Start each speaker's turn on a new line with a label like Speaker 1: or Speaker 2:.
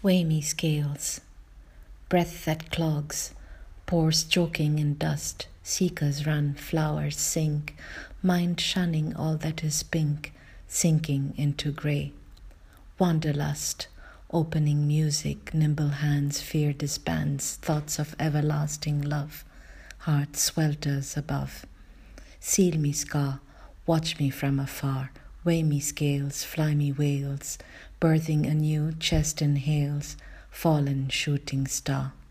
Speaker 1: Weigh me scales, breath that clogs, pores choking in dust, seekers run, flowers sink, mind shunning all that is pink, sinking into grey. Wanderlust, opening music, nimble hands, fear disbands, thoughts of everlasting love, heart swelters above. Seal me scar, watch me from afar, weigh me scales, fly me whales, birthing anew, chest inhales, fallen shooting star.